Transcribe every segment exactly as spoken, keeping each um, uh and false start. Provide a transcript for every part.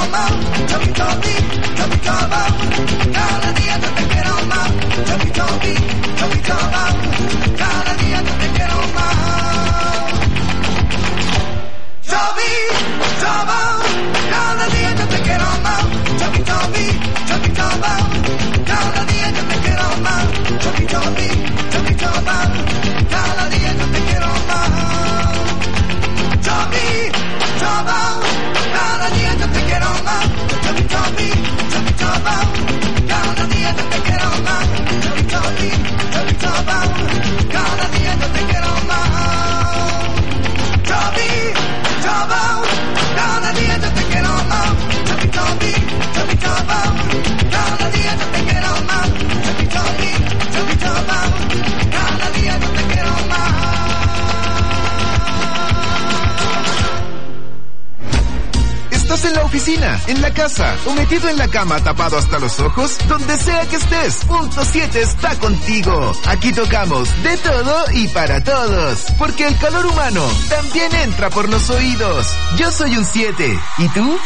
más, Chubby Chubby, Chubby Chubby, cada día yo te quiero más, Chubby Chubby, Chubby Chubby, cada día yo te quiero más. Chubby, Chubby, cada día yo te quiero más, Chubby Chubby, Chubby Chubby, cada día yo te quiero más, Chubby Chubby, Chubby Chubby, cada día yo te quiero más. Chubby, Chubby, cada día yo te quiero más, Chubby Chubby, Chubby Chubby, cada día yo te quiero más, Chubby Chubby, Chubby Chubby, cada día yo te quiero más. Chubby, Chubby, cada día yo te quiero más, Chubby Chubby, Chubby Chubby, cada día yo te quiero más, Chubby Chubby, Chubby Chubby, cada día yo te quiero más. ¿Estás en la oficina, en la casa o metido en la cama tapado hasta los ojos? Donde sea que estés, Punto siete está contigo. Aquí tocamos de todo y para todos, porque el calor humano también entra por los oídos. Yo soy un siete, ¿y tú?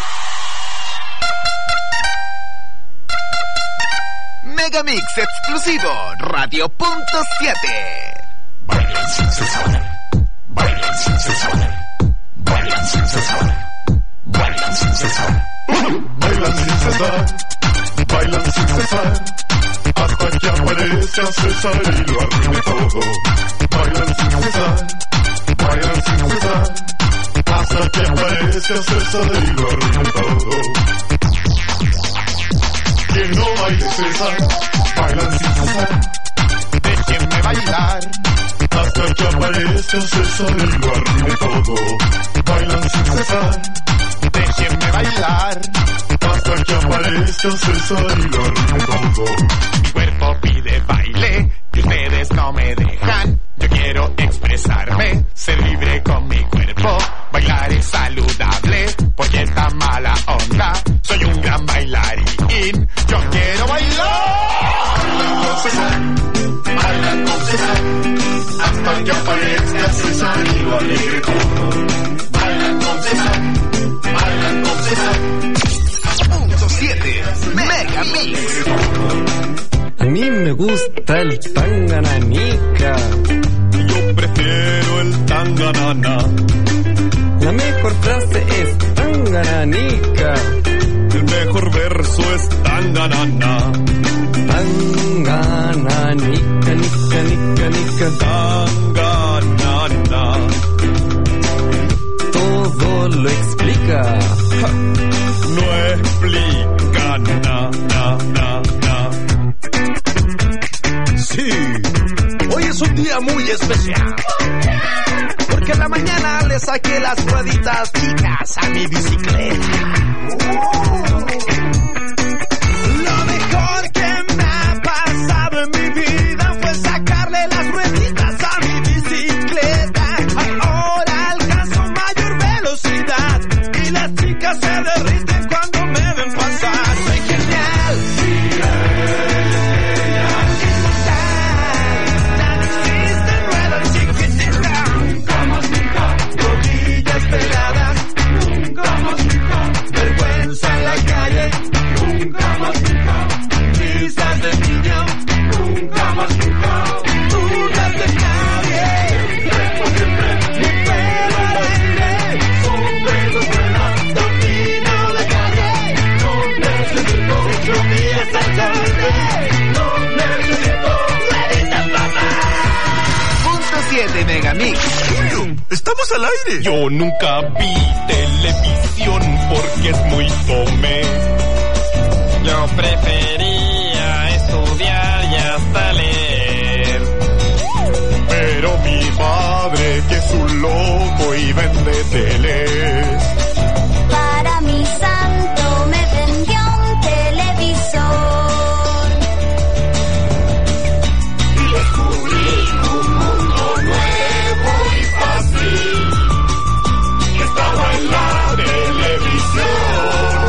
Megamix exclusivo, Radio Punto siete. Bailan sin cesar, bailan sin cesar, bailan sin cesar. Bailan sin cesar, bailan sin cesar, bailan sin cesar, hasta que aparezca César y lo arruine todo. Bailan sin cesar, bailan sin cesar, hasta que aparezca César y lo arruine todo. Que no baile César, bailan sin cesar, déjenme bailar, hasta que aparezca César y lo arruine todo. Bailan sin cesar, déjenme bailar, hasta que aparezca César y lo arruine todo. Mi cuerpo pide baile y ustedes no me dejan. Yo quiero expresarme, ser libre con mi cuerpo. Bailar es saludable, porque esta mala onda. Soy un gran bailarín, yo quiero bailar. Bailan con César, bailan con César, hasta que aparezca César y lo alegre todo. Bailan con César, bailan con César. Punto siete, Megamix. A mí me gusta el tangananica. Yo prefiero el tanganana. La mejor frase es tangananica. El mejor verso es tanganana. Tangananica, nica, nica, nica. Tanganana. Todo lo explica. Ja. No explica na, na, na, na. Sí, hoy es un día muy especial, porque en la mañana le saqué las rueditas chicas a mi bicicleta. Lo mejor que me ha pasado en mi vida fue sacarle las rueditas a mi bicicleta. Ahora alcanzo mayor velocidad y las chicas se derriten cuando me ven pasar. Soy genial. Ya no existen ruedas chiquititas. Nunca más, nunca. Rodillas peladas. Nunca más, nunca. Vergüenza en la calle. Nunca más, nunca. Risas de niño. Nunca más, nunca. Dudas de nadie. Tiempo siempre. Mi pelo al aire. Sombrero vuela. Domino la calle. No necesito. Yo mi esa tarde. No necesito. Rueditas, papá. Punto siete, Megamix. Julio, estamos al aire. Yo nunca vi televisión porque es muy fome. Yo prefería estudiar y hasta leer. Pero mi padre, que es un loco y vende teles. Para mi santo me vendió un televisor. Y descubrí un mundo nuevo y fácil que estaba en la televisión.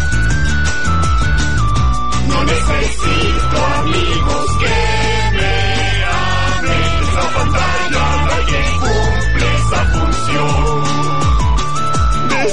No necesito amigos que me amen. Esa pantalla la que cumple esa función. De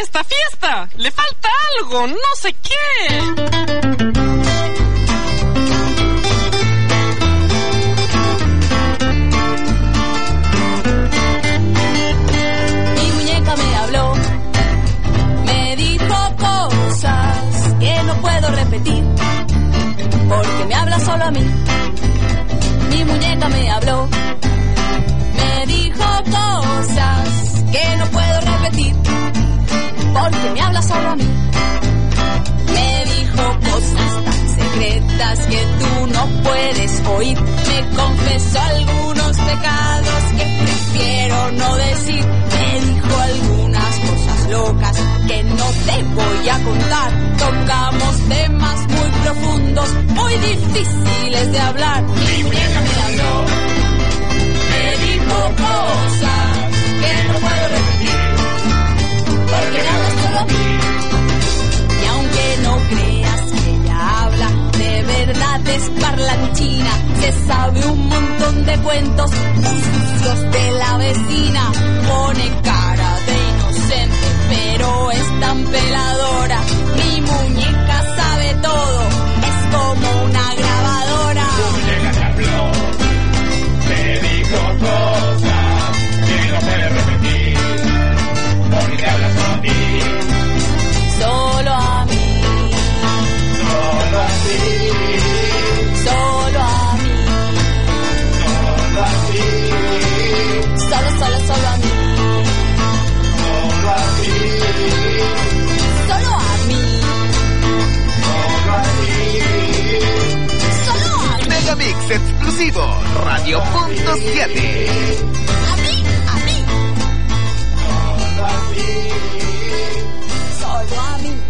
fiesta, fiesta. Le falta algo, no sé qué. Mi muñeca me habló, me dijo cosas que no puedo repetir, porque me habla solo a mí. Mi muñeca me habló, me dijo cosas que no puedo repetir, porque me habla solo a mí. Me dijo cosas tan secretas que tú no puedes oír. Me confesó algunos pecados que prefiero no decir. Me dijo algunas cosas locas que no te voy a contar. Tocamos temas muy profundos, muy difíciles de hablar. Mi muñeca me habló, me dijo cosas que no puedo repetir, porque me habla solo a mí. Y aunque no creas que ella habla, de verdad es parlanchina. Se sabe un montón de cuentos sucios de la vecina. Pone cara de inocente, pero es tan peladora. Mi muñeca sabe todo, es como una grabadora. Tu muñeca te habló, te dijo cosas que no puedes repetir, porque te habla solo a ti. Solo a mí, Solo a ti, solo a mí, solo a ti, solo, solo, solo a mí, solo a ti, solo a mí, solo a ti. solo a mí, Megamix exclusivo, Radio Punto siete. a mí, a mí, Solo a ti, solo a mí.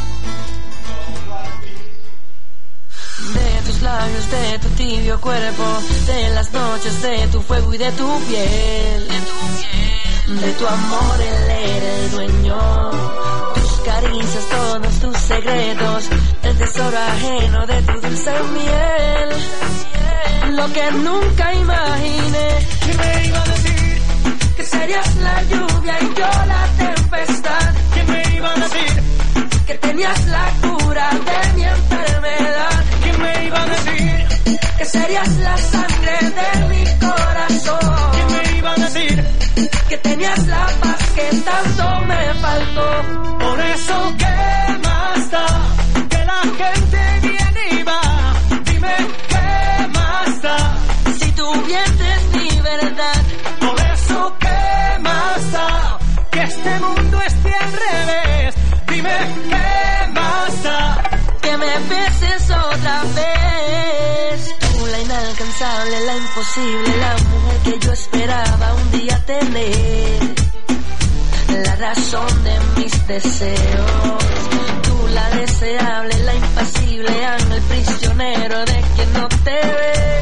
De tus labios, de tu tibio cuerpo, de las noches, de tu fuego y de tu piel, de tu amor él era el dueño, tus caricias, todos tus secretos, el tesoro ajeno de tu dulce miel, lo que nunca imaginé, que me iba a decir, que serías la lluvia y yo la tempestad, que me iba a decir, que tenías la cura de mi enfermedad, que me iba a decir, que serías la sangre de mi corazón, que me iba a decir, que tenías la paz que tanto me faltó. Por eso, ¿qué más da? Que la gente viene y va. Dime, ¿qué más da? Si tu vientre es mi verdad. Por eso, ¿qué más da? Que este mundo esté al revés. Dime, ¿qué más da? Que me beses otra vez. Tú, la inalcanzable, la imposible, la mujer que yo esperaba un día tener, la razón de mis deseos. Tú, la deseable, la impasible, ángel prisionero de quien no te ve,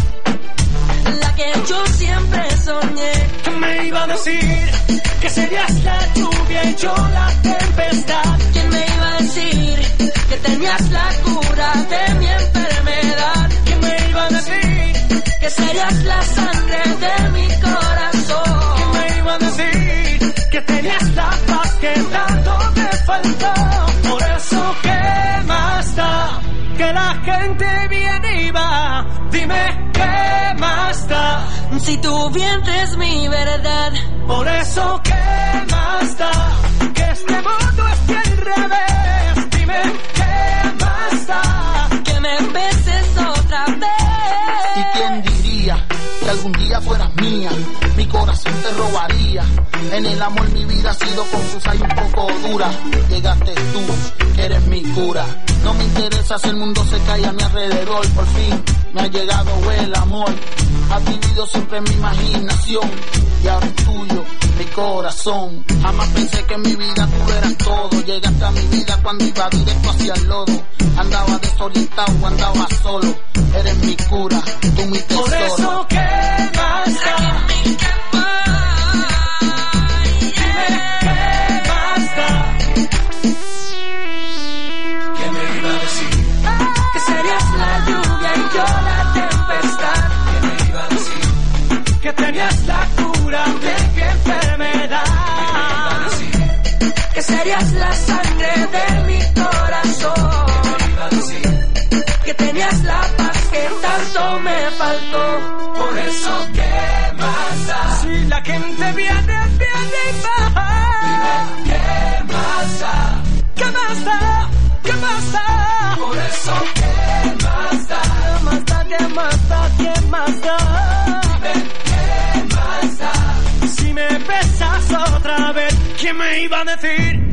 la que yo siempre soñé. Que me iba a decir que serías la lluvia y yo la tempestad. ¿Quién me iba a decir que tenías la cura de mi enfermedad? ¿Quién me iba a decir que serías la sangre de mi corazón? ¿Quién me iba a decir que tenías la paz que tanto me faltó? Por eso, ¿qué más da? Que la gente viene y va. Dime, ¿qué más da? Si tu vientre es mi verdad. Por eso, ¿qué más da? Que este mundo esté al revés. Dime, ¿qué más da? Que me beses otra vez. ¿Y quién diría que algún día fueras mía? Mi corazón te robaría. En el amor mi vida ha sido confusa y un poco dura. Llegaste tú, que eres mi cura. No me interesa si el mundo se cae a mi alrededor. Por fin me ha llegado el amor. Has vivido siempre en mi imaginación y ahora es tuyo mi corazón. Jamás pensé que en mi vida tú eras todo. Llegaste a mi vida cuando iba directo hacia el lodo. Andaba desorientado, andaba solo. Eres mi cura, tú mi tesoro. Por eso, ¿qué más da? Dime, ¿qué más da? ¿Qué me iba a decir? Que serías la lluvia y yo la tempestad. ¿Qué me iba a decir? Que tenías la cura de mi enfermedad. ¿Qué me iba a decir? Que serías tenías la sangre de mi corazón. ¿Qué me iba a decir? Que tenías la paz que tanto me faltó. Por eso, ¿qué más da? Si la gente viene, viene y baja. Dime, ¿qué más da? ¿Qué más da? ¿Qué más da? Por eso, ¿qué más da? ¿Qué más da? ¿Qué más da? ¿Qué más da? Dime, ¿qué más da? Si me besas otra vez, ¿qué me iba a decir?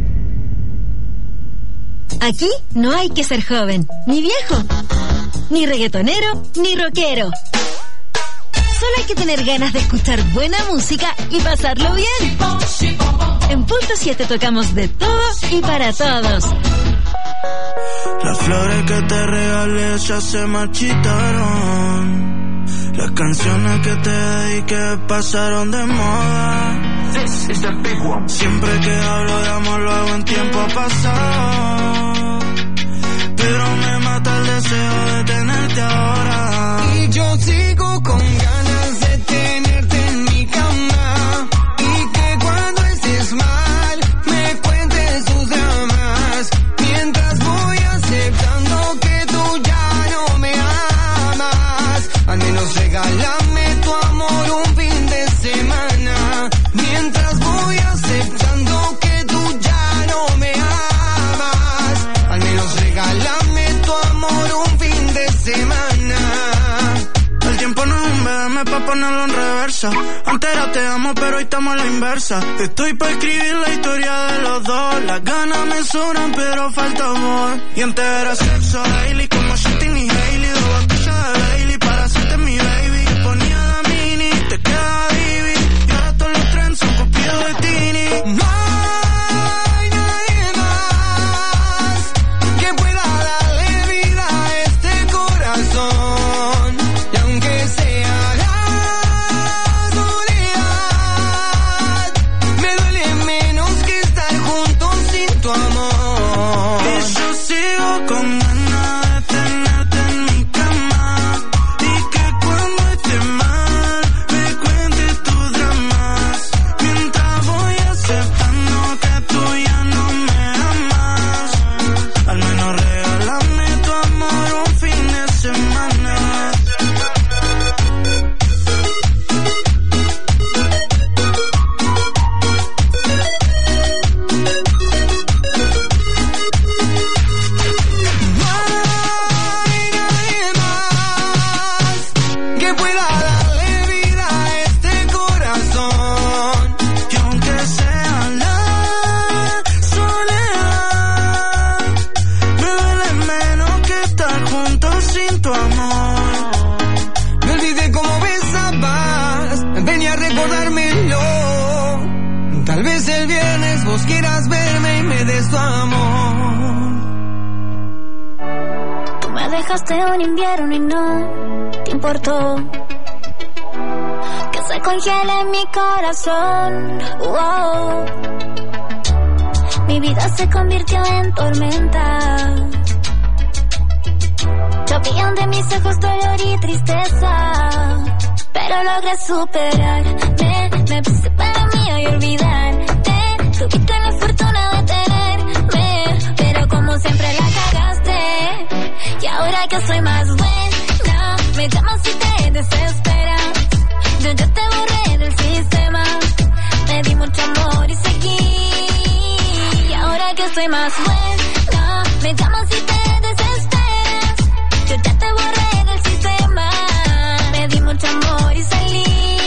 Aquí no hay que ser joven, ni viejo, ni reggaetonero, ni rockero. Solo hay que tener ganas de escuchar buena música y pasarlo bien. En Punto siete tocamos de todo y para todos. Las flores que te regalé ya se marchitaron. Las canciones que te dediqué pasaron de moda. This is the big one. Siempre que hablo de amor lo hago en tiempo pasado, pero me mata el deseo de tenerte ahora. Y yo sigo con ganas de tenerte en mi cama, y que cuando estés mal me cuentes tus dramas, mientras voy aceptando que tú ya no me amas. Al menos regálame tu amor un fin de semana, mientras voy aceptando que tú ya no me amas. Al menos regálame tu amor un fin de semana. El tiempo no es un B M pa' ponerlo en reversa. Antes era te amo, pero hoy estamos a la inversa. Estoy pa' escribir la historia de los dos. Las ganas me sobran, pero falta amor. Y antes era sexo daily, como Justin y Hailey. Dos botellas de Bailey para hacerte mi baby. Ponía la mini, te queda baby. Y ahora todos los trends son copiados de Tini. No hay nadie más que pueda darle vida a este corazón. Y aunque sea la soledad, me duele menos que estar juntos sin tu amor. Y yo sigo con ganas de tenerte en mi cama, y que cuando esté mal me cuentes tus dramas, mientras voy aceptando que tú ya no me amas. Al menos regálame tu amor un fin de semana. Que pueda darle vida a este corazón. Y aunque sea la soledad, me duele menos que estar juntos sin tu amor. Me olvidé cómo besabas, venía a recordármelo. Tal vez el viernes vos quieras verme y me des tu amor. Tú me dejaste un invierno y no te importó que se congele mi corazón. Wow. Mi vida se convirtió en tormenta. Llovían de mis ojos dolor y tristeza, pero logré superarme. Me puse para mí y olvidarte. Tuviste la fortuna de tenerme, pero como siempre la cagaste. Y ahora que soy más buena, me llamas y te desesperas. Yo ya te borré del sistema, me di mucho amor y seguí. Y ahora que soy más buena, me llamas y te desesperas. Yo ya te borré del sistema, me di mucho amor y salí.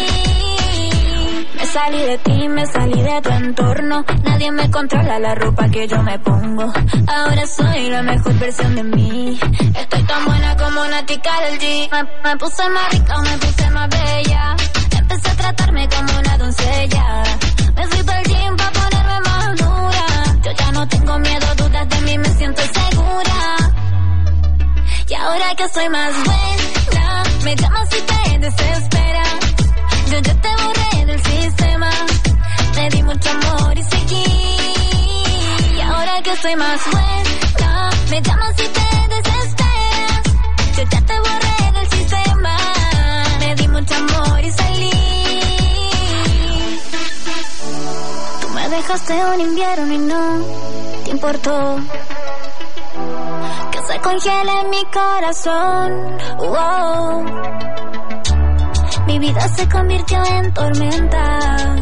Me salí de ti, me salí de tu entorno. Nadie me controla la ropa que yo me pongo. Ahora soy la mejor versión de mí. Estoy tan buena como una tica del G. Me, me puse más rica, me puse más bella. Empecé a tratarme como una doncella. Me fui para el gym pa' ponerme más dura. Yo ya no tengo miedo, dudas de mí, me siento segura. Y ahora que soy más buena, me llamas y te desesperas. Yo ya te borré del sistema, me di mucho amor y seguí. Y ahora que soy más buena, me llamas y te desesperas. Yo ya te borré del sistema, me di mucho amor y salí. Tú me dejaste un invierno y no te importó que se congele mi corazón. Wow. Mi vida se convirtió en tormenta.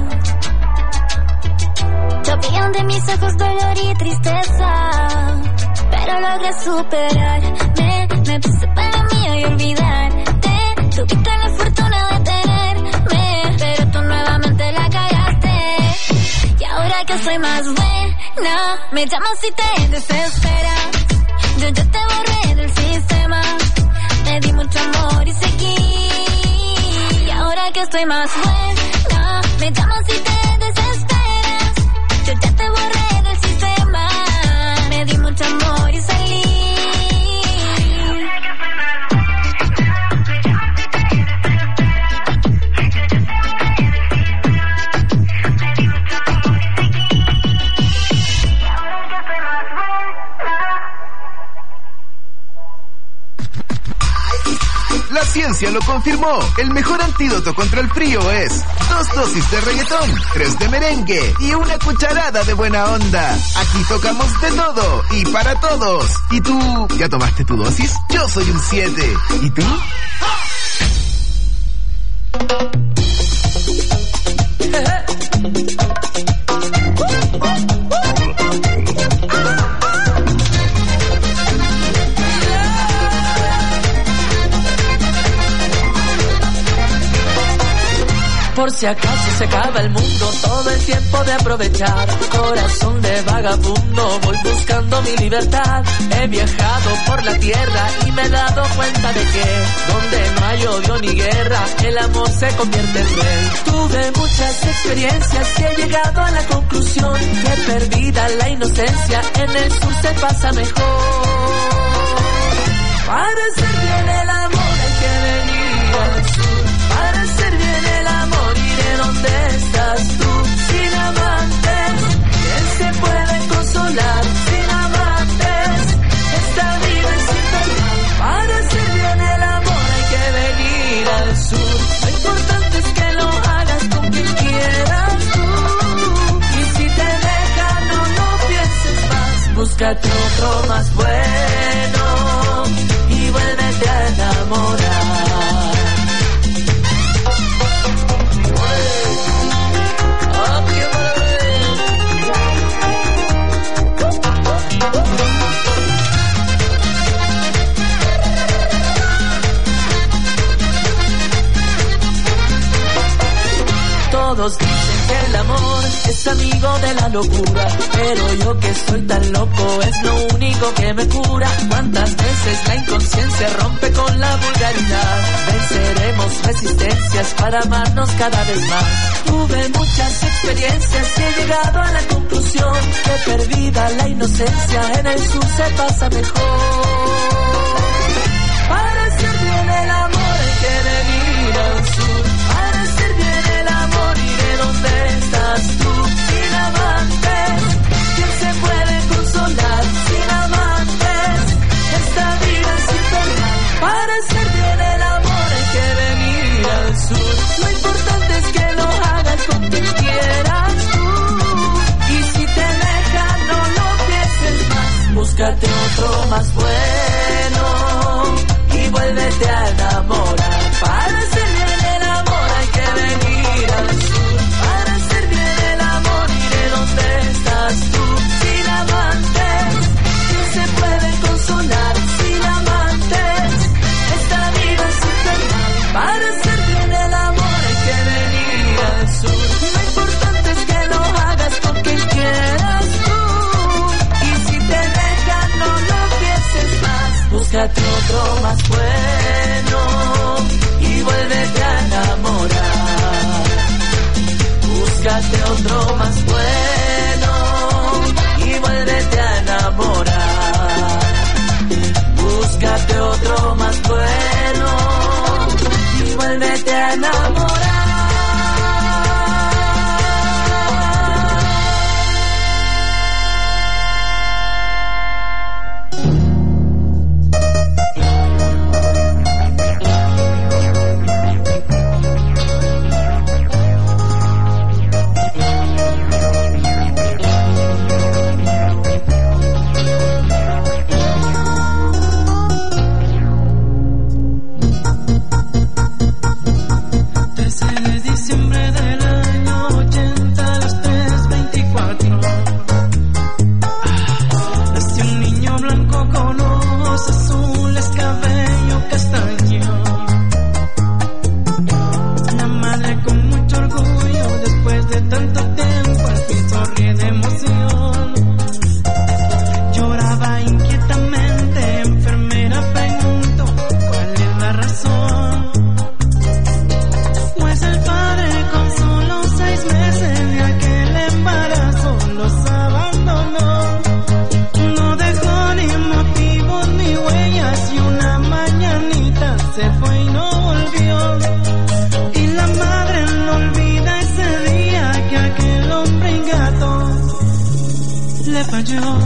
Llovían de mis ojos dolor y tristeza, pero logré superarme. Me puse para lo mío y olvidarte. Tuviste la fortuna de tenerme, pero tú nuevamente la cagaste. Y ahora que soy más buena, me llamas y te desesperas. Yo ya te borré del sistema, te di mucho amor y seguí. Y ahora que estoy más buena, me llamas y te desesperas. Yo ya te borré del sistema, me di mucho amor y salí. La ciencia lo confirmó. El mejor antídoto contra el frío es dos dosis de reggaetón, tres de merengue y una cucharada de buena onda. Aquí tocamos de todo y para todos. ¿Y tú? ¿Ya tomaste tu dosis? Yo soy un siete. ¿Y tú? Por si acaso se acaba el mundo, todo el tiempo de aprovechar. Corazón de vagabundo, voy buscando mi libertad. He viajado por la tierra y me he dado cuenta de que donde no hay odio ni guerra, el amor se convierte en rey. Tuve muchas experiencias y he llegado a la conclusión que perdida la inocencia, en el sur se pasa mejor. Para hacer bien el amor hay que venir al sur. Para hacer bien el amor iré donde estás tú. Sin amantes, ¿quién se puede consolar? Sin amantes, esta vida es infernal. Para hacer bien el amor hay que venir al sur. Lo importante es que lo hagas con quien quieras tú. Y si te dejan, no lo pienses más. Búscate otro más bueno y vuélvete a enamorar. Todos dicen que el amor es amigo de la locura, pero yo que soy tan loco es lo único que me cura. Cuántas veces la inconsciencia rompe con la vulgaridad. Venceremos resistencias para amarnos cada vez más. Tuve muchas experiencias y he llegado a la conclusión que perdida la inocencia, en el sur se pasa mejor. Para hacer bien el amor hay que venir al sur. Para hacer bien el amor iré donde estás tú. Sin amantes, ¿quién se puede consolar? Sin amantes, esta vida es infernal. Para hacer bien el amor hay que venir al sur. Lo importante es que lo hagas con quien quieras tú. Y si te dejan, no lo pienses más. Búscate otro más bueno y vuélvete a enamorar. Para hacer bien el amor hay que venir al sur. Para hacer bien el amor iré donde estás tú. Sin amantes, ¿quién se puede consolar? Sin amantes, esta vida es infernal. Para hacer bien el amor hay que venir al sur. Lo importante es que lo hagas con quien quieras tú. Y si te dejan, no lo pienses más. Búscate otro más bueno y vuélvete a enamorar. Búscate otro más bueno y vuélvete a enamorar. Búscate otro más bueno y vuélvete a enamorar. falló.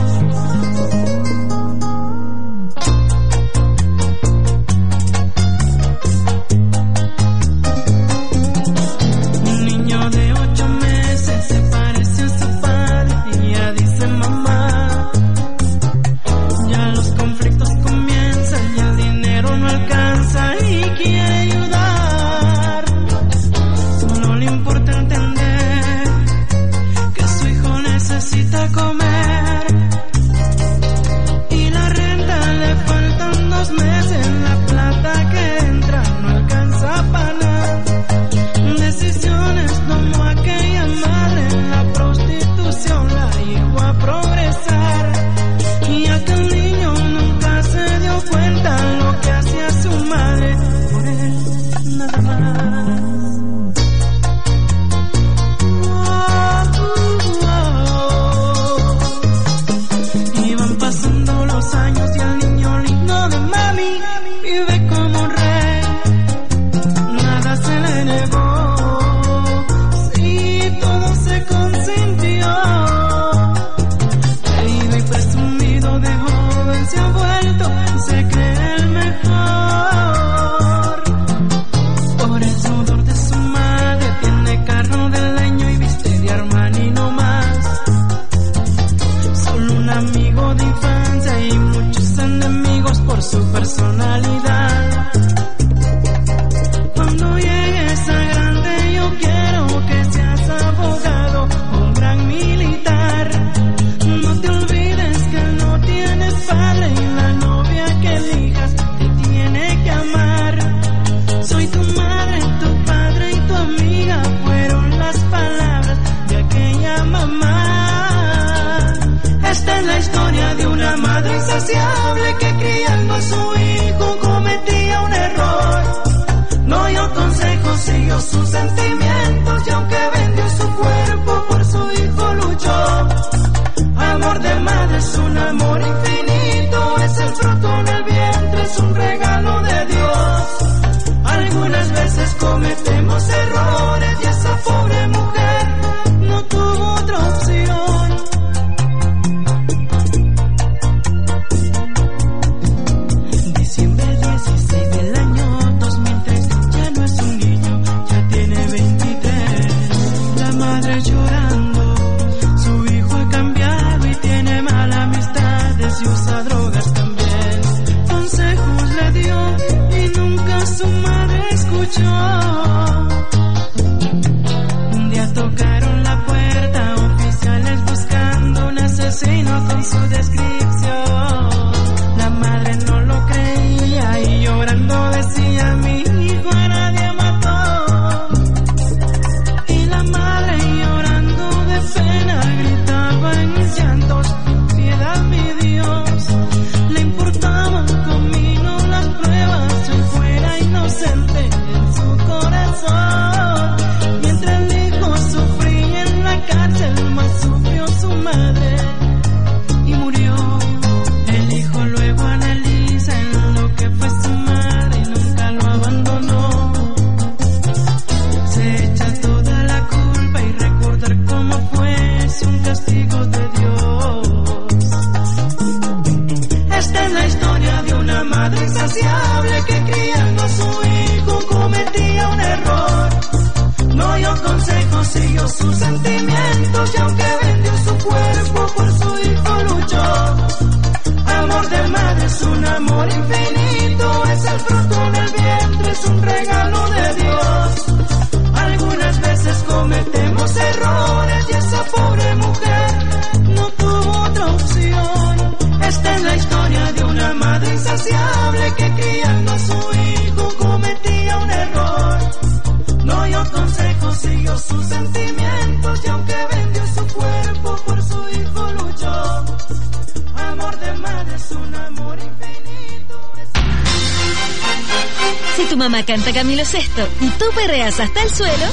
Canta Camilo Sesto y tú perreas hasta el suelo,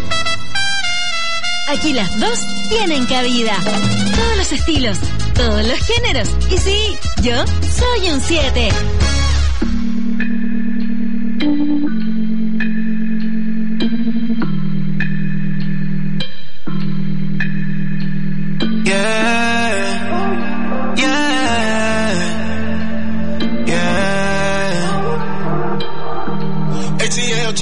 aquí las dos tienen cabida. Todos los estilos, todos los géneros. Y sí, yo soy un siete. Yeah.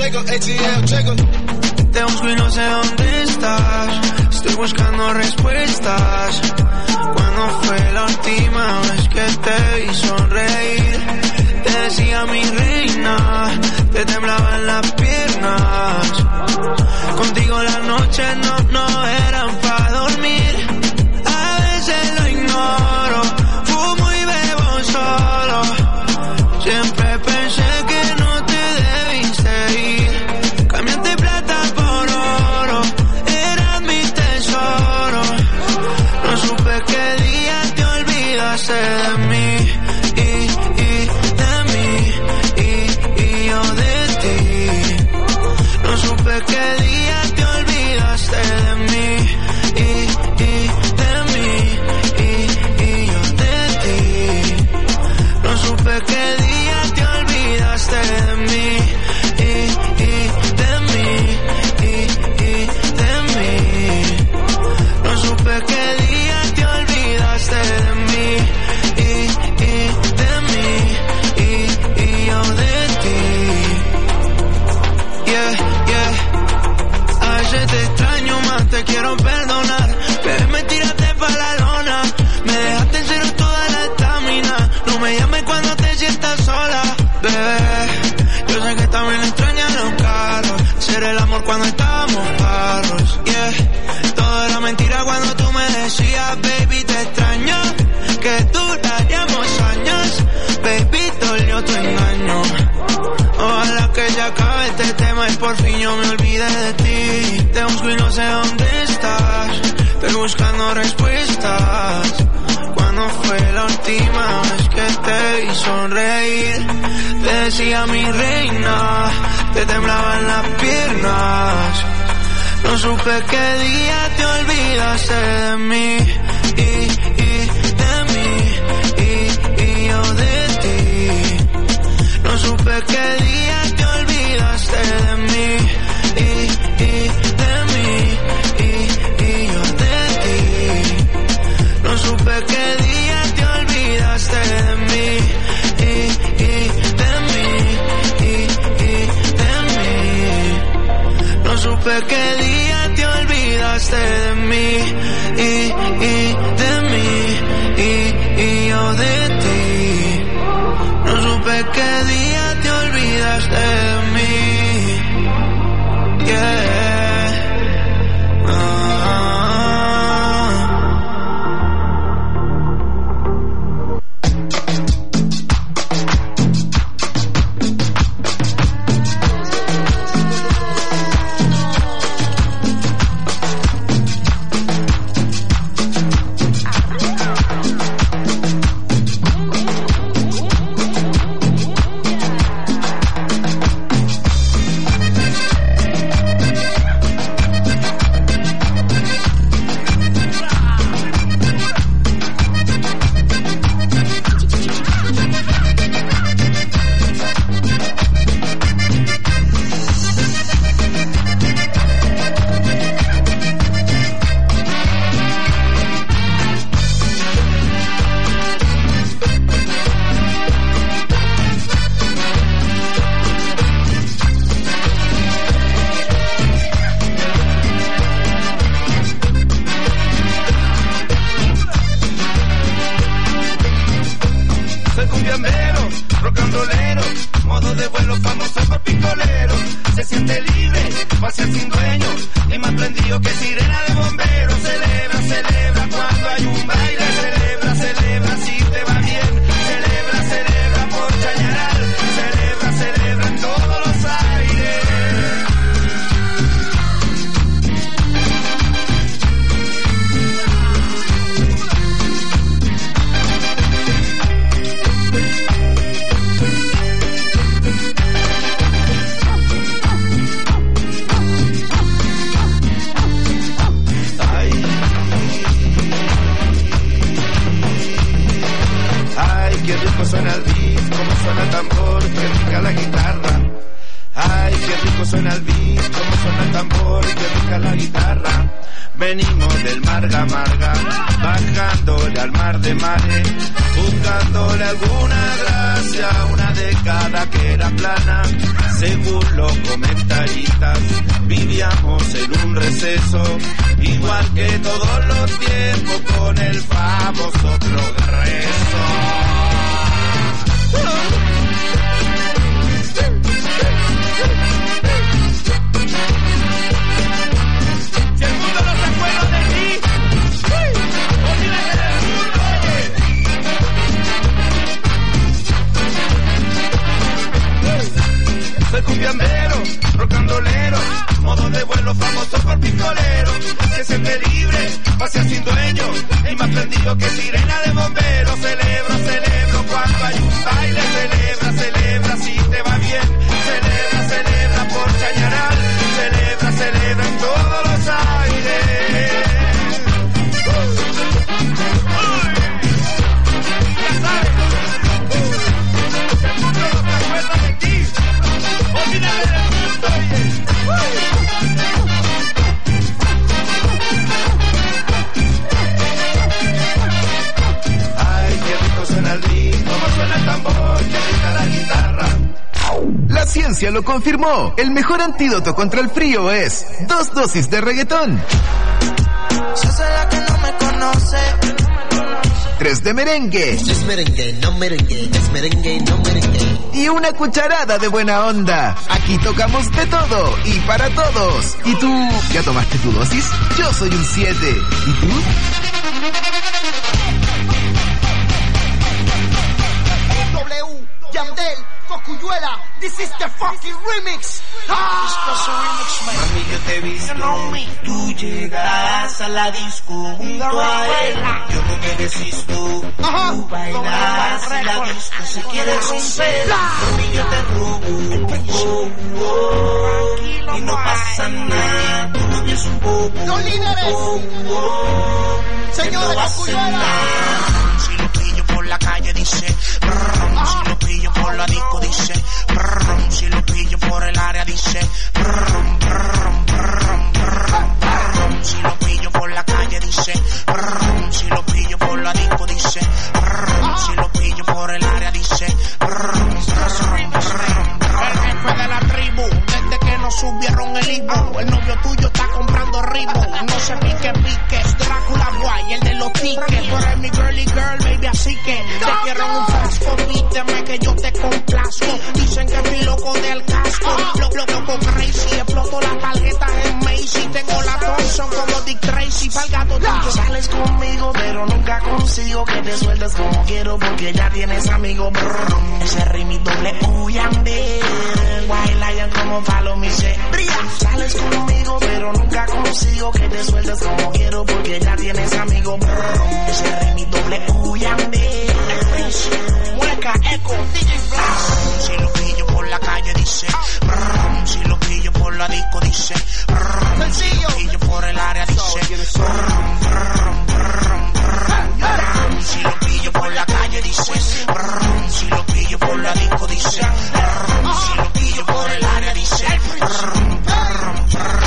Jacob, A T L, Jacob. Te busco y no sé dónde estás. Estoy buscando respuestas. ¿Cuándo fue la última vez que te vi sonreír? Te decía mi reina, te temblaban las piernas. Contigo las noches no, no eran para dormir. A veces lo ignoro, fumo y bebo solo. Siempre pensé que no te debiste ir. Cambiaste plata por oro, eras mi tesoro. No supe qué día te olvidaste de mí. Y, y de mí, y, y yo de ti. No supe qué día te olvidaste de mí. Y, y de mí, y, y yo de ti. No supe qué día te olvidaste de mí. Y, y de mí, y, y de mí. No supe qué día te olvidaste de mí. Y, y de mí, y, y yo de ti. Yeah, yeah. A veces te extraño más, te quiero perdonar. Pero me tiraste pa' la lona. Me dejaste en cero toda la estamina. No me llames cuando te sientas sola, bebé. Yo sé que también extrañas los carros. Ser el amor cuando estábamos parros, yeah. Todo era mentira cuando tú me decías, baby, te extraño. Que duraríamos años, baby, dolió tu engaño. Ojalá que ya acabe este tema y por fin yo me olvide de ti. Te busco y no sé dónde estás. Estoy buscando respuestas. ¿Cuándo fue la última vez que te vi sonreír? Te decía mi reina, te temblaban las piernas. No supe qué día te olvidaste de mí. Y, y de mí, y, y yo de ti. No supe qué día te olvidaste de mí. Y, y de mí, y, y yo de ti. No supe qué día te olvidaste de mí. Y, y de mí, y, y de mí. No supe qué día te olvidaste de mí. Y, y de mí, y, y yo de ti. No supe qué día te olvidaste de mí. Yeah. Ah. suena el beat, como suena el tambor, que pica la guitarra. Ay, qué rico rico suena el beat, como suena el tambor y que rica la guitarra. Venimos del Marga Marga, bajándole al mar de mares, buscándole alguna gracia, una década que era plana. Según los comentaristas, vivíamos en un receso, igual que todos los tiempos, con el famoso progreso. Soy cumbiambero, rockandolero, modo de vuelo famoso por pistolero, que siempre libre, pasea sin dueño, y más prendido que sirena de bombero. Celebro, celebro cuando hay un baile, celebra, celebra si te va bien, celebra, celebra por Chañaral, celebra, celebra en todos los aires. Ya sabes, el mundo no se acuerda de ti. Olvídate del mundo, ay, qué rico suena el beat, cómo suena el tambor, qué rica la guitarra. La ciencia lo confirmó. El mejor antídoto contra el frío es dos dosis de reggaetón, Si esa es la que no me conoce, tres de merengue, Es merengue, no merengue, es merengue, no merengue. y una cucharada de buena onda. Aquí tocamos de todo y para todos. ¿Y tú? ¿Ya tomaste tu dosis? Yo soy un siete. ¿Y tú? W, Yandel, Cocuyuela, this is the fucking remix. mami, yo te he visto. Tú llegas a la disco junto a él. Yo no me resisto. Tú bailas y la disco se quiere romper. Mami, yo te robo. Oh, oh, y no pasa nada. Tu novio es un bobo. Los líderes. Oh, oh, Señores, no va a hacer Cocuyuela. nada. Si lo pillo por la calle dice brum, si lo pillo por la disco dice brum, si lo pillo por el área dice brum, brum, brum, brum, brum, si lo pillo por la calle dice brum, si lo pillo por la disco dice brum, si lo pillo por el área dice brum, brum, brum, brum. El jefe de la tribu, desde que nos subieron el Ivo, el novio tuyo está comprando ritmo, no se pique pique, Drácula guay, el de los tickets, tú eres mi girly girl, baby, así que te quiero en un frasco, víteme que yo te complazco, dicen que fui loco del casco, lo, lo, loco crazy, exploto las tarjetas en Macy, tengo la Thompson como Dick Tracy, pa'l gato tuyo. Sales conmigo, pero nunca consigo que te sueltes como quiero, porque ya tienes amigo, brrr, ese ritmo doble U, Yandel, White Lion como Palomice, brilla. Sales conmigo, pero nunca consigo que te sueltes como quiero, porque ya tienes amigo, brrr, ese ritmo doble U, Yandel, Mueca, Eco, D J Blast. Si lo pillo por la calle dice brrr, si lo pillo por la disco dice brrr, si lo pillo por el área dice brrr, brrr, brrr, brrr. Si lo pillo por la calle dice brrr, si lo pillo por la disco dice brrr, si lo pillo por el área dice brrr, brrr,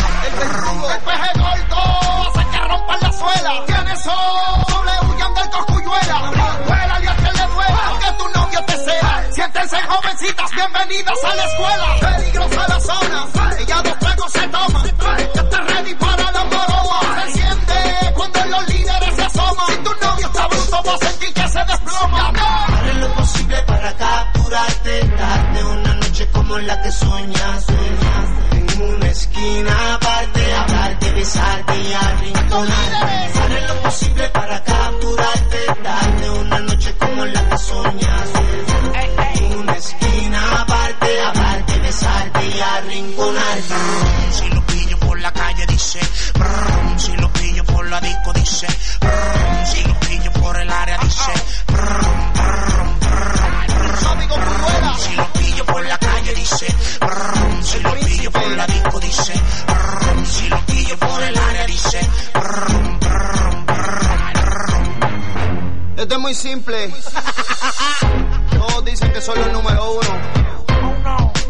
brrr. El peje gordo hace que rompan la suela. Tienes W, Yandel, Cocuyuela. Vuela y a que le duela, que tu novio te sea. Siéntense jovencitas, bienvenidas a la escuela. Peligrosa la zona, ella dos tragos se toma. Ya está ready para la maroma. Se enciende cuando los líderes se asoman. Si tu novio está bruto, vas a sentir que se desploma. Haré lo posible para capturarte, darte una noche como la que soñas, sueñas. En una esquina aparte, hablarte, besarte y arrinconarte. Haré lo posible para capturarte, darte una noche como la que soñas, sueñas. En una esquina aparte, hablarte, besarte y arrinconarte. Si lo pillo por la calle dice brum, si lo pillo por la disco dice brum, si lo pillo por el área dice brum, brum, brum, brum. Si lo pillo por la calle dice brum, si lo pillo por la disco dice brum, si lo pillo por el área dice brum, brum, brum, brum. Esto es muy simple. Todos dicen que soy el número uno.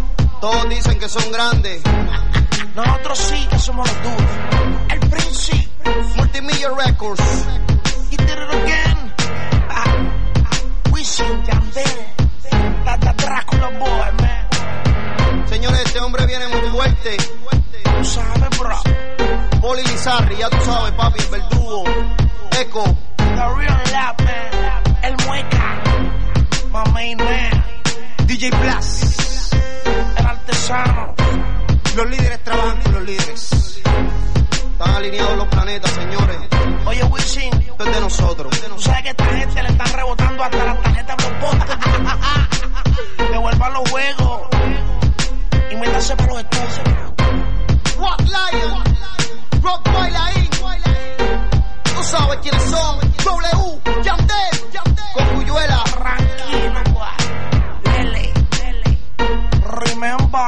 Todos dicen que son grandes. Nosotros sí que somos los duros. El Príncipe. Multimillia Records. He did it again. Ah, Wisin Yandel. That, that Drácula boy, man. Señores, este hombre viene muy fuerte. Tú sabes, bro. Poli Lizarri, ya tú sabes, papi, el verdugo. Echo. The real lap, man. El Mueca. My main man. D J Blas. El artesano. Los líderes trabajan con los líderes. Están alineados los planetas, señores. Oye, Wisin, esto es de nosotros. Tú sabes que a esta gente le están rebotando hasta las tarjetas de los botas. Devuelvan los juegos. Y métanse para los estudios. Rock Lion. Rock Bailaín. Tú sabes quiénes son. W. Yandel. Con Cuyuela. Tranquilo, boy. Lele. Lele. Remember.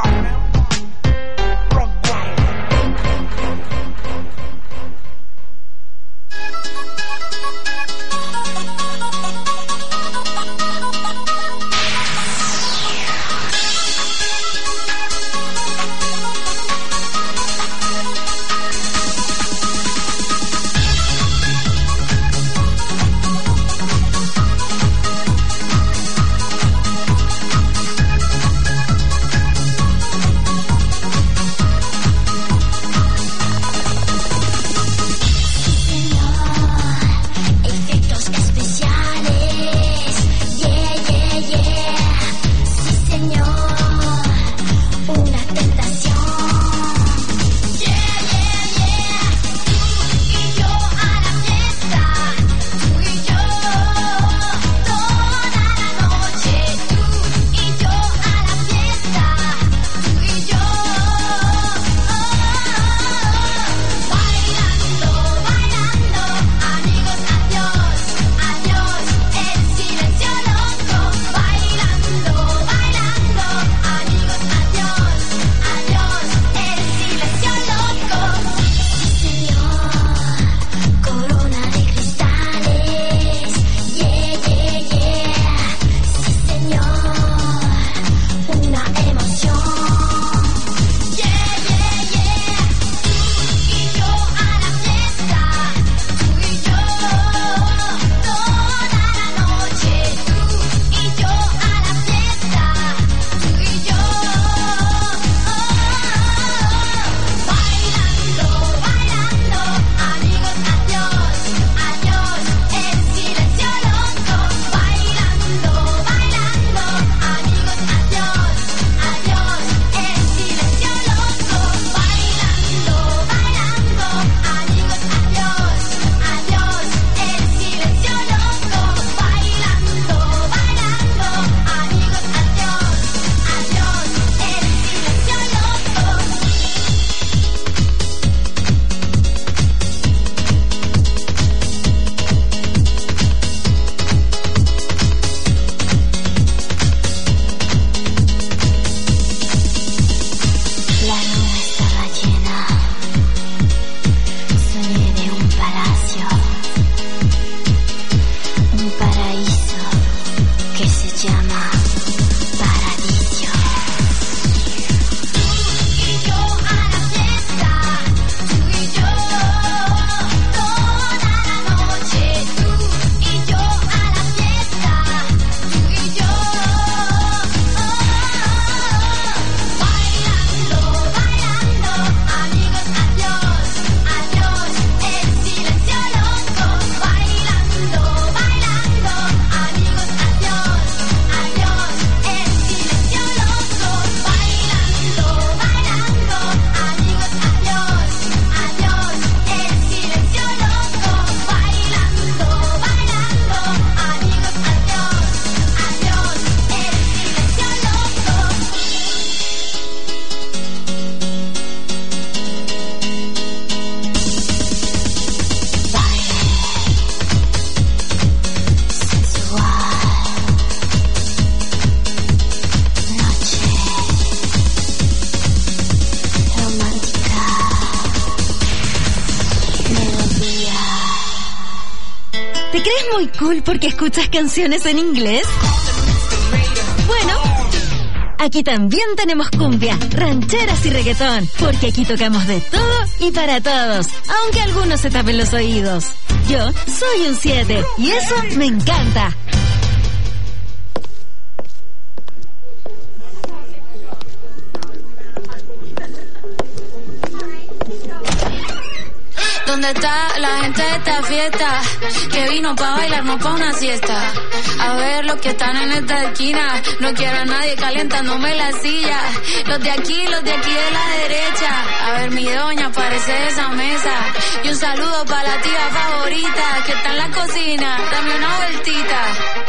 ¿Te crees muy cool porque escuchas canciones en inglés? Bueno, aquí también tenemos cumbia, rancheras y reggaetón, porque aquí tocamos de todo y para todos, aunque algunos se tapen los oídos. Yo soy un siete y eso me encanta. ¿Dónde está la gente de esta fiesta? Que vino pa' bailar, no pa' una siesta. A ver los que están en esta esquina. No quiero a nadie calentándome la silla. Los de aquí, los de aquí de la derecha. A ver mi doña, parece de esa mesa. Y un saludo pa' la tía favorita que está en la cocina. Dame una vueltita.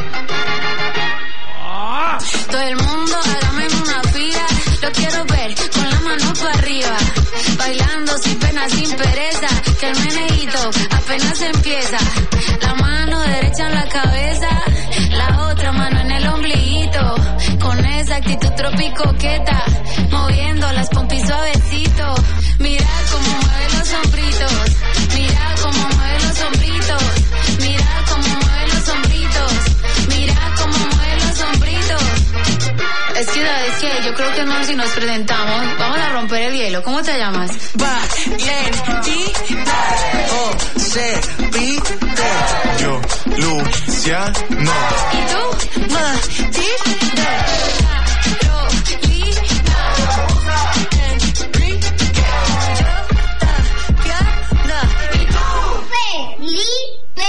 Todo el mundo hágame una fila. Lo quiero ver con la mano para arriba. Bailando sin pena, sin pereza. Que el menejito apenas empieza. La mano derecha en la cabeza, la otra mano en el ombliguito. Con esa actitud tropicoqueta, moviendo las pompis suavecito. Mira cómo mueve los hombritos. Mira cómo mueve los hombritos. Mira cómo mueve los hombritos. Mira cómo mueve los hombritos. Es que, es que yo creo que no, si nos presentamos, vamos a romper el hielo. ¿Cómo te llamas? Valentina. José Pite. Yo, Luciano. ¿Y tú? Matilde. Carolina. Enrique. Yo, Tatiana. ¿Y tú? Felipe.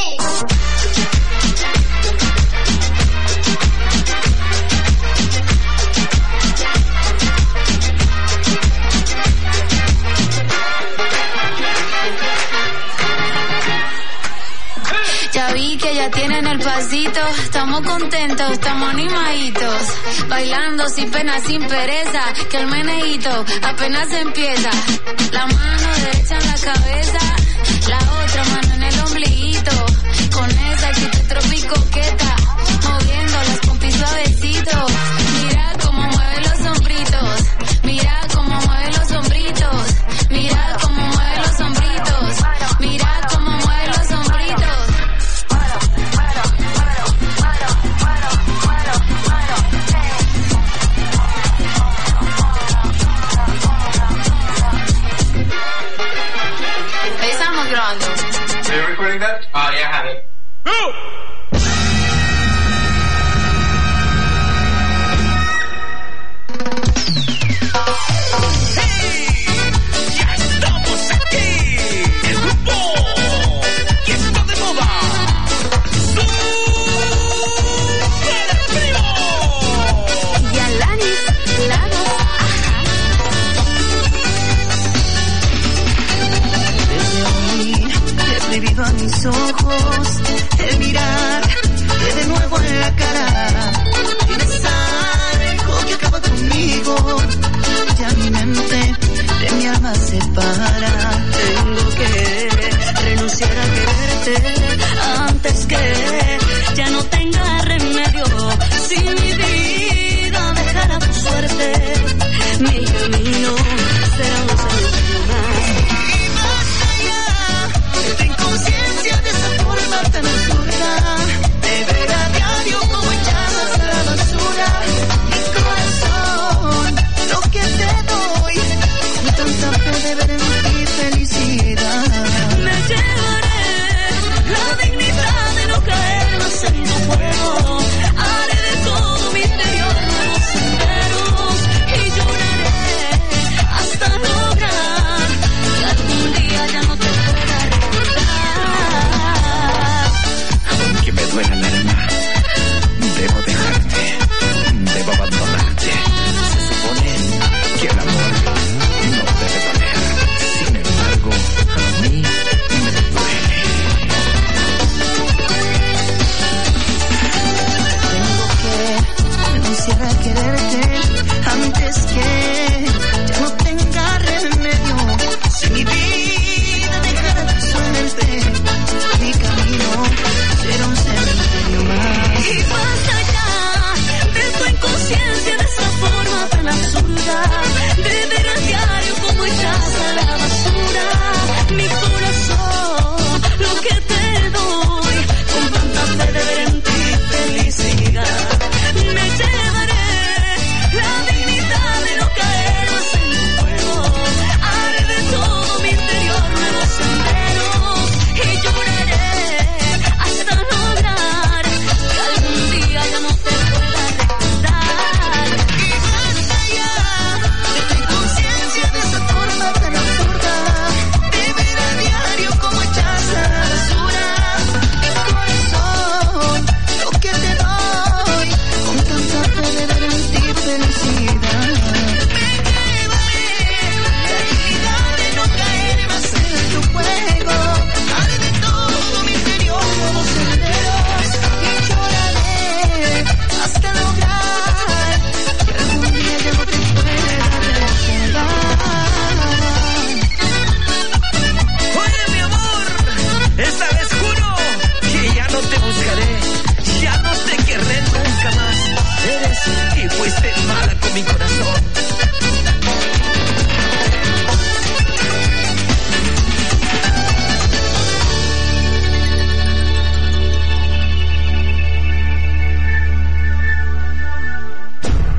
Ya vi que ya tienen el pasito, estamos contentos, estamos animaditos, bailando sin pena, sin pereza, que el menejito apenas empieza. La mano derecha en la cabeza, la otra mano en el ombliguito, con esa actitud tropicoqueta, moviendo las pompis suavecito. Mira cómo mueve los hombritos, mira cómo mueve los hombritos, mira cómo mueve los hombritos, mira cómo mueve los hombritos. Estamos grabando. Are you recording that? Oh, yeah, I have it.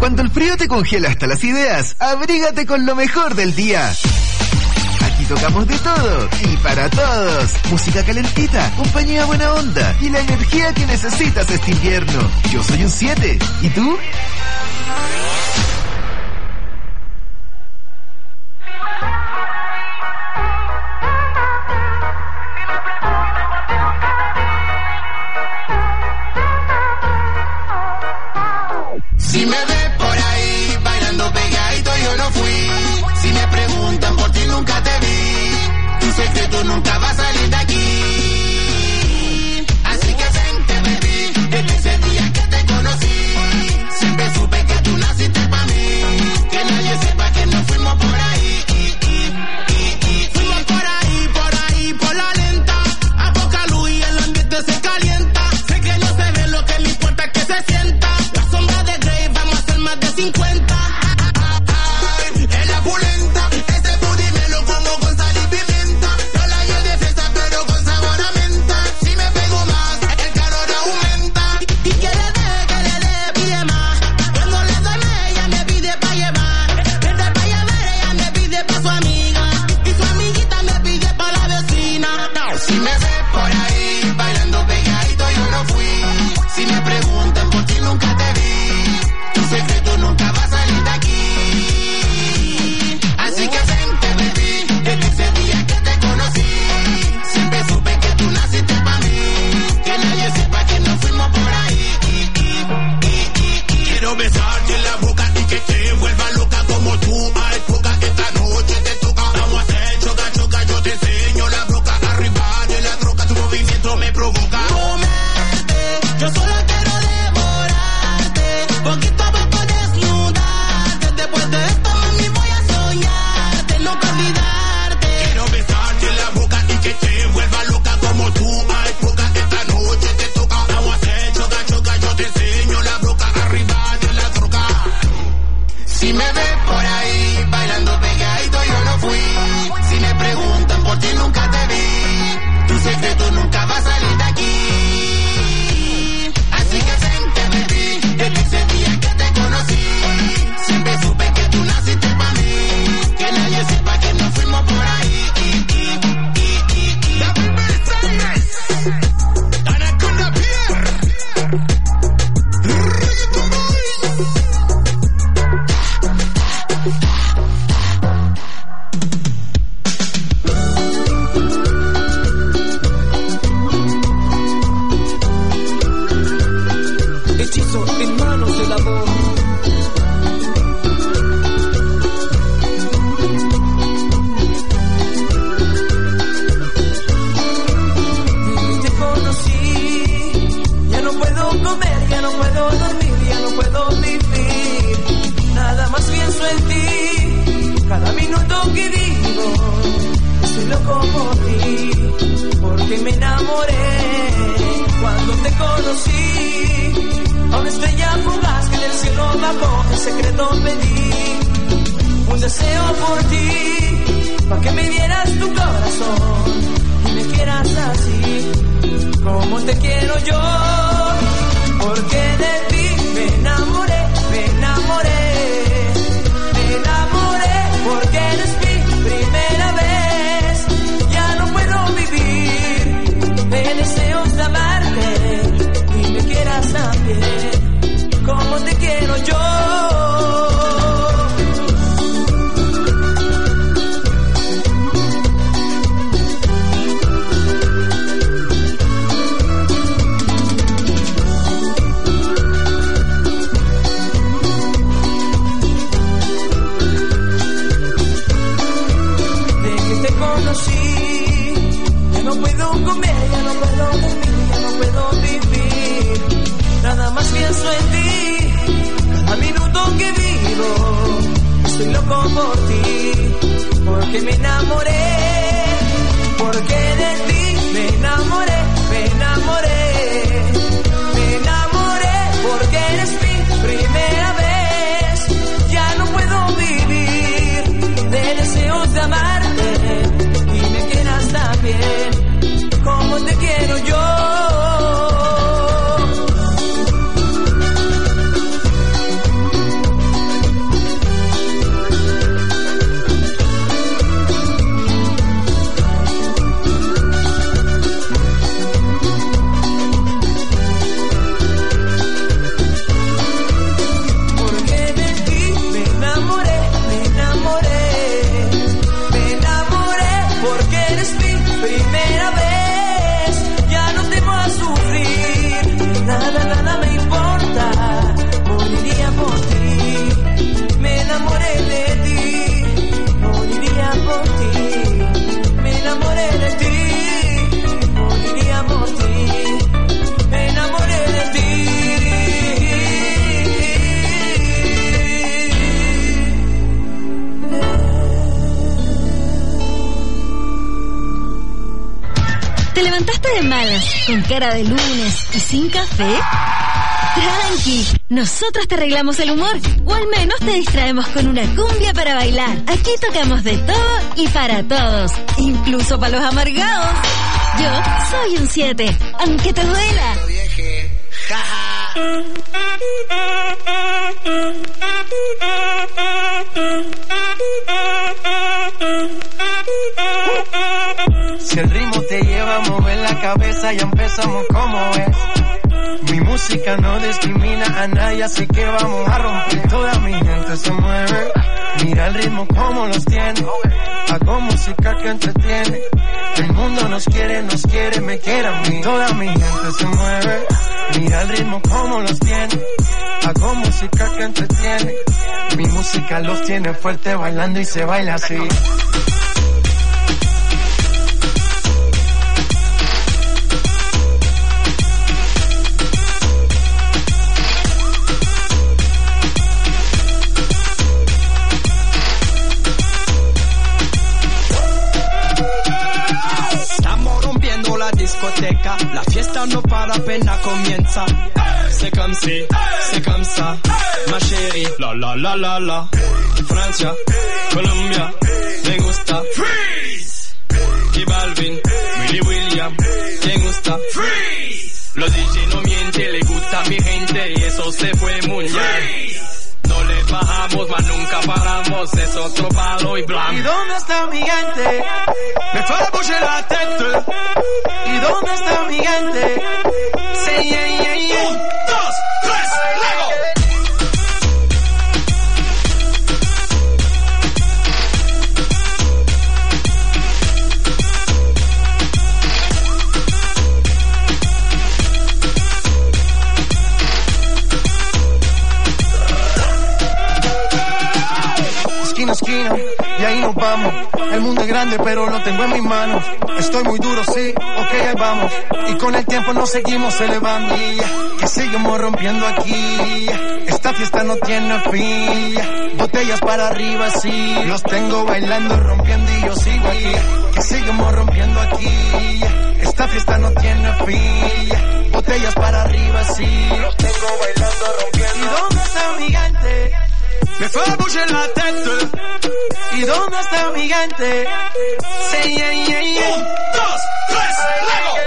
Cuando el frío te congela hasta las ideas, abrígate con lo mejor del día. Aquí tocamos de todo y para todos. Música calentita, compañía buena onda y la energía que necesitas este invierno. Yo soy un siete. ¿Y tú? Si me ves por ahí bailando pegadito, yo no fui. Si me preguntan por ti, nunca te vi. Tu secreto nunca va a salir de aquí. Así que vente, baby, desde ese día que te conocí. Siempre supe que tú naciste pa' mí. Que nadie sepa que nos fuimos por ahí. Fuimos por ahí, por ahí, por la lenta. A poca luz y el ambiente se calienta. Sé que no se ve, lo que me importa es que se sienta. La sombra de Grey, vamos a hacer más de cincuenta. Ay, en la pulenta, ese booty me lo como con sal y pimienta. No la llevo de fiesta, pero con sabor a menta. Si me pego más, el calor aumenta. Y que le dé, que le dé, pide más. Cuando le doy, ella me pide pa' llevar. Verde pa' llevar, ella me pide pa' su amiga. Y su amiguita me pide pa' la vecina. Si me ves por ahí bailando pegadito, yo no fui. Si me preguntan por ti, nunca te vi. Tu secreto nunca va a salir de aquí. Así que vente, baby, desde ese día que te conocí. Siempre supe que tú naciste pa' mí. Que nadie sepa que nos fuimos por ahí. Quiero besarte en la boca y que te vuelva loca como tú. Hay poca, esta noche te toca. Vamos a hacer choca, choca, yo te enseño la broca. Arriba de la droga, tu movimiento me provoca. Yo solo quiero devorarte, poquito a poco desnudarte. Después de esto, mami, voy a soñarte, nunca olvidarte. Quiero besarte en la boca y que te vuelva loca como tú. Hay poca, esta noche te toca. Vamos a hacer choca, choca, yo te enseño la broca. Arriba de la droga. Si me ves por ahí bailando pegadito, yo no fui. Si me preguntan por ti, nunca te vi. Tu secreto nunca va a salir de aquí. Así que vente, baby, desde ese día que te conocí. Siempre supe que tú naciste pa' mí. Que nadie sepa que nos fuimos por ahí. Anaconda Pierre. Reggaeton Boys. Hechizo en manos del amor. Te conocí, ya no puedo comer, ya no puedo dormir, ya no puedo vivir. Nada más pienso en ti, cada minuto que vivo. Estoy loco por ti, porque me enamoré cuando te conocí. A una estrella fugaz que del cielo bajó, en secreto pedí un deseo por ti, pa' que me dieras tu corazón y me quieras así, como te quiero yo. Porque de ti me enamoré, me enamoré, me enamoré, porque eres mi primera vez. Ya no puedo vivir de deseos de amarte y me quieras también, como te quiero yo. Pienso en ti, cada minuto que vivo, estoy loco por ti, porque me enamoré, porque de ti me enamoré, me enamoré, me enamoré, porque eres mi primera vez. Ya no puedo vivir de deseos de amarte y me quieras también, como te quiero yo. de malas, con cara de lunes y sin café? Tranqui, nosotros te arreglamos el humor, o al menos te distraemos con una cumbia para bailar. Aquí tocamos de todo y para todos, incluso para los amargados. Yo soy un siete, aunque te duela. Si el ritmo te lleva a mover la cabeza, ya empezamos como es. Mi música no discrimina a nadie, así que vamos a romper. Toda mi gente se mueve, mira el ritmo como los tiene. Hago música que entretiene. El mundo nos quiere, nos quiere, me quiere a mí. Toda mi gente se mueve, mira el ritmo como los tiene. Hago música que entretiene. Mi música los tiene fuerte bailando y se baila así. La fiesta no para, apenas comienza. C'est comme si, c'est comme ça, ma chérie. La la la la la. Francia, Colombia, me gusta. Freeze. Y Balvin, Willy William, me gusta. Freeze. Los D J no mienten, le gusta a mi gente y eso se fue muy bien. No le bajamos, mas nunca paramos, es otro palo y blanco. ¿Y dónde está mi gente? Me fue a bouger la tête. ¿Y dónde está mi gente? Sí, yeah, yeah, yeah. Un, dos, tres, luego. Esquina, esquina, y ahí nos vamos. El mundo es grande, pero lo tengo en mis manos. Estoy muy duro, sí, ok, ahí vamos. Y con el tiempo nos seguimos elevando. Que seguimos rompiendo aquí. Esta fiesta no tiene fin. Botellas para arriba, sí. Los tengo bailando, rompiendo y yo sigo aquí. Que seguimos rompiendo aquí. Esta fiesta no tiene fin. Botellas para arriba, sí. Los tengo bailando, rompiendo. ¿Y dónde está mi gente? Me fue a bouger la tête. ¿Y dónde está mi gente? Sí, yeah, yeah, yeah. Un, dos, tres, luego.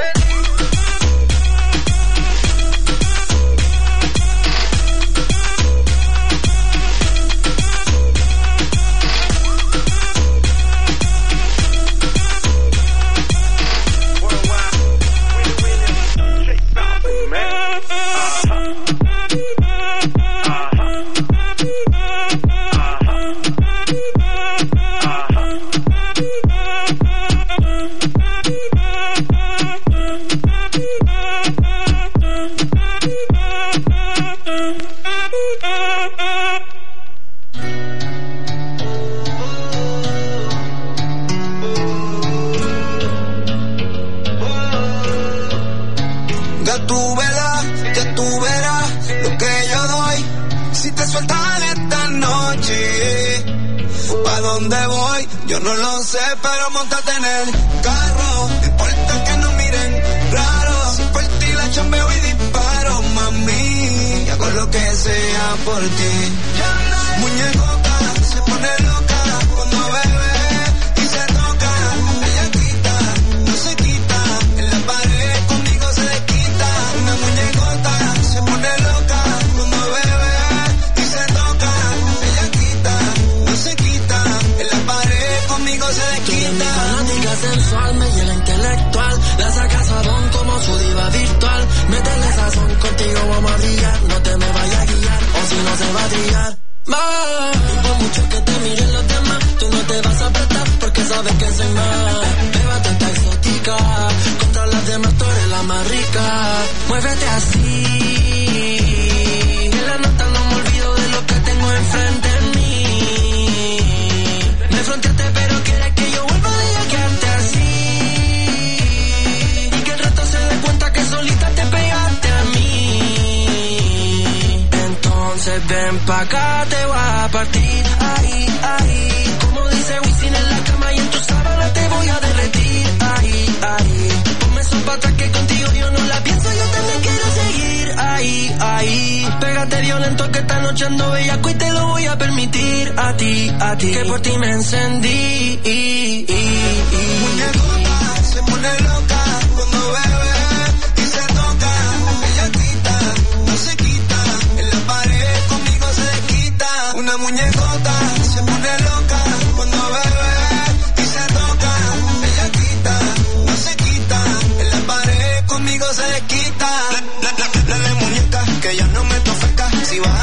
Yo no lo sé, pero montate en el carro. No importa que nos miren raro. Si por ti la chambeo y disparo, mami. Y hago lo que sea por ti. Muñecota se pone loca cuando bebe y se toca. Ella quita, no se quita. En la pared conmigo se desquita. Una muñecota se pone loca cuando bebe y se toca. Ella quita, no se quita. En la pared conmigo se desquita. Tú eres mi fanática sensual, me llega intelectual. La sacas sabón como su diva virtual. Métele sazón, contigo vamos a brillar. No te me vayas a guiar, o si no se va a trillar. Más, y por mucho que te miren los demás, tú no te vas a apretar porque sabes que soy más. Bébate esta exótica, contra las demás tú eres la más rica. Muévete así, en la nota no me olvido de lo que tengo enfrente de mí. Me fronteaste pero quieres que yo vuelva a quedarte así. Y que el resto se dé cuenta que solita te pegaste a mí. Entonces ven pa' acá, te voy a partir ahí, ahí. Como dice Wisin en la cama y en tu sábana te voy a derretir. Ahí, ahí. Ponme eso pa' atrás que contigo yo no la pienso, yo también quiero seguir. Ahí, ahí. Pégate violento que esta noche ando bellaco y te lo voy a permitir. A ti, a ti. Que por ti me encendí. Muñecota, se pone loca cuando bebe y se toca. Ella quita, no se quita. En la pared conmigo se quita. Una muñecota se pone loca cuando bebe y se toca. Ella quita, no se quita. En la pared conmigo se quita. La, la, la, la, la muñeca que ya no me toca. Si vas